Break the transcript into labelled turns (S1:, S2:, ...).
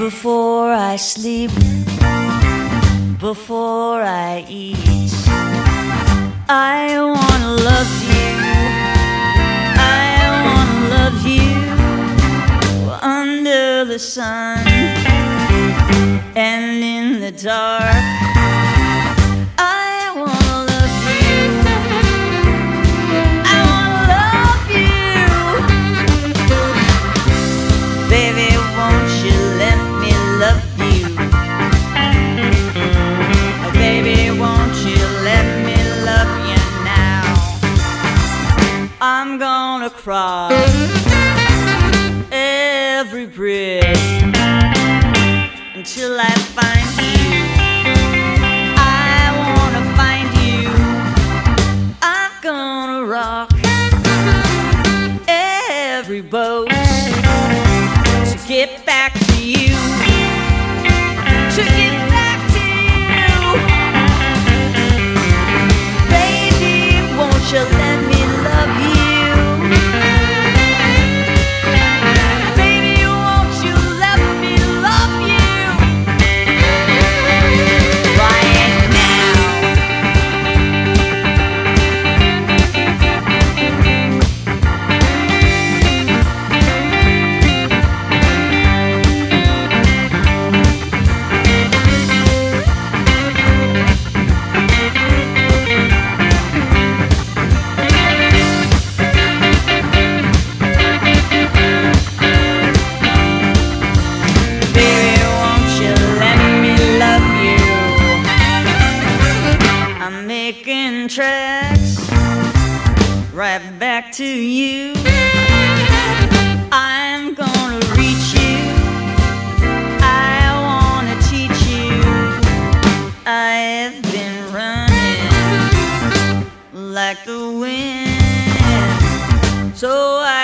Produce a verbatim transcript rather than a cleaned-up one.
S1: before I sleep, before I eat. I wanna love you, I wanna love you under the sun and in the dark. I wanna love you, I wanna love you. Baby, won't you let me love you? Baby, won't you let me love you now? I'm gonna cross every bridge until I find you. I wanna find you. I'm gonna rock every boat to get back to you, to get back to you. Baby, won't you let me love you? Baby, won't you let me love you right now? Baby, won't you let me love you? I'm making tracks right back to you. I'm gonna reach you, I wanna teach you. I've been running like the wind, so I